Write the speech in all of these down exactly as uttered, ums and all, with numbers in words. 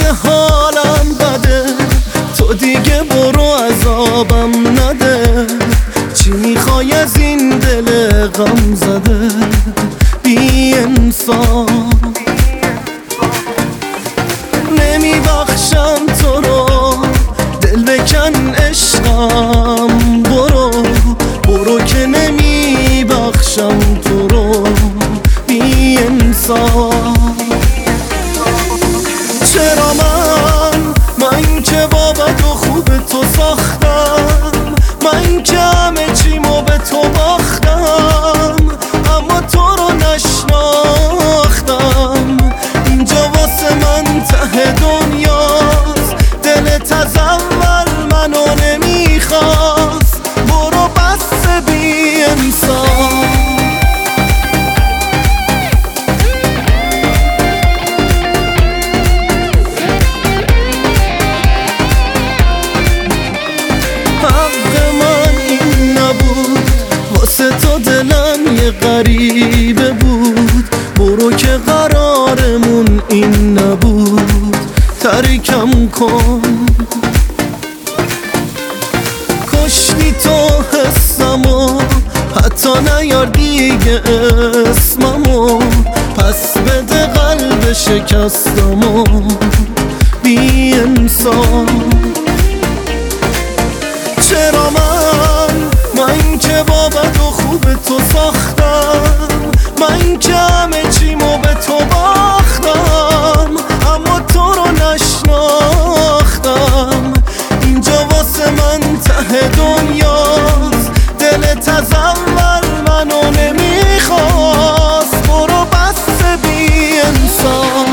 وقت حالم بده، تو دیگه برو عذابم نده. چی میخوای از این دل غم زده بی انسان؟ نمیبخشم تو رو، دل بکن عشقم، برو برو که نمیبخشم تو رو بی انسان. چرا من من که بابت و خوب تو ساختم، من که همه چیمو به تو باختم، اما تو رو نشناختم. اینجا واسه من ته دنیاست، دلت از اول منو نمیخواست. برو بس بی انسان. واسه تو دلم یه غریبه بود، برو که قرارمون این نبود. ترکم کن، کشتی تو حسمو، حتی نیار دیگه اسممو. پس بده قلب شکستمو بی انسان. چرا من من که بابت و خوب تو ساختم، من که همه چیمو به تو باختم، اما تو رو نشناختم. اینجا واسه من ته دنیاست، دلت از اول منو نمیخواست. برو بس بی انسان.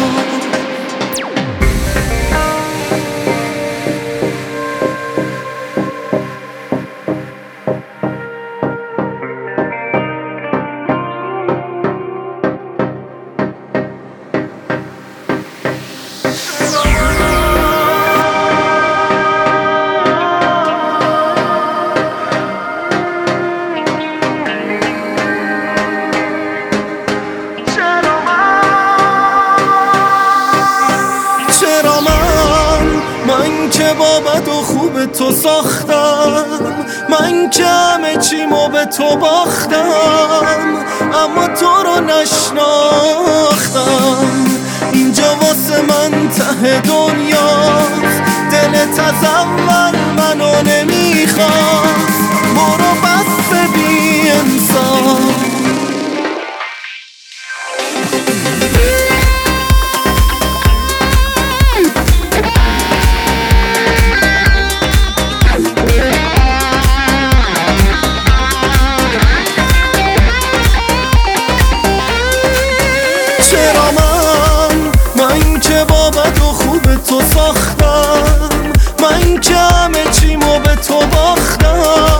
من که بابت و خوب تو ساختم، من که همه چیمو به تو باختم، اما تو رو نشناختم. اینجا واسه من ته دنیاست، دلت از اول منو نمیخواست. برو بس بی انسان. چرا من من که بابت و خوب تو ساختم، من که همه چیمو به تو باختم،